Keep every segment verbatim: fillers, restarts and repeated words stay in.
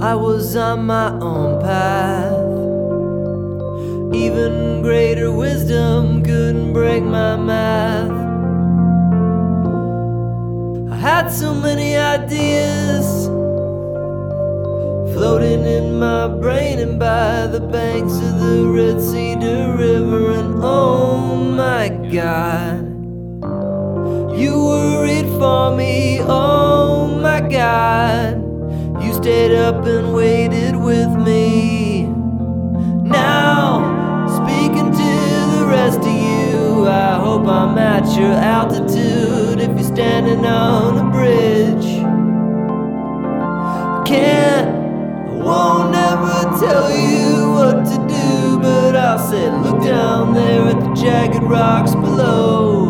I was on my own path. Even greater wisdom couldn't break my math. I had so many ideas floating in my brain and by the banks of the Red Cedar River. And oh my God, you worried for me, oh my God. You stayed up and waited with me. Now, speaking to the rest of you, I hope I'm at your altitude if you're standing on a bridge. I can't, I won't ever tell you what to do, but I'll say, look down there at the jagged rocks below.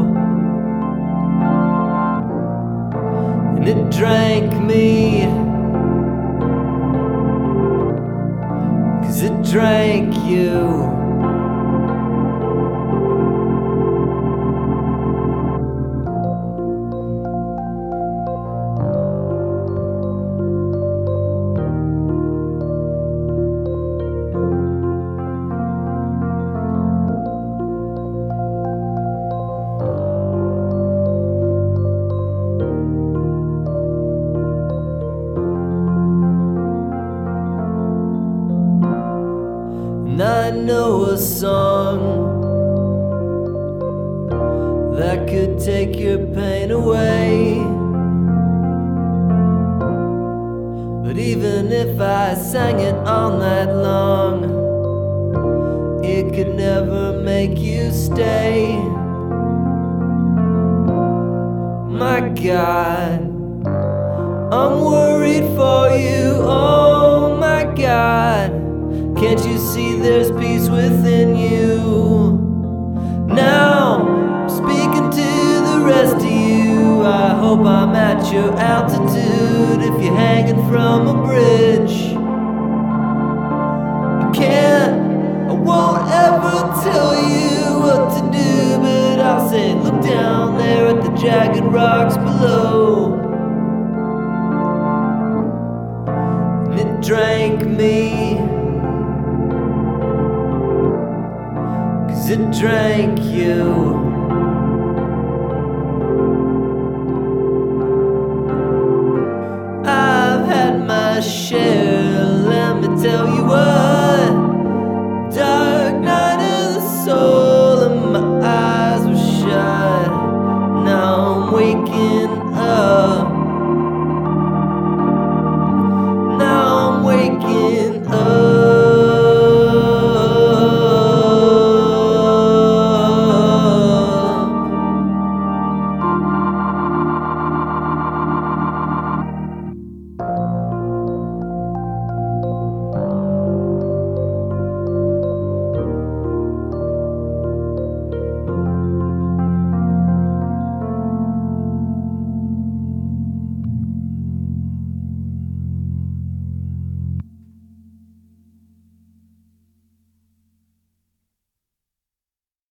And it drank me, 'cause it drank you. And I know a song that could take your pain away, but even if I sang it all night long, it could never make you stay. My God, I'm worried for you, oh my God. Can't you see there's peace within you? Now, I'm speaking to the rest of you. I hope I'm at your altitude if you're hanging from a bridge. I can't, I won't ever tell you what to do, but I'll say, look down there at the jagged rocks below. And it drank me, it drank you. I've had my share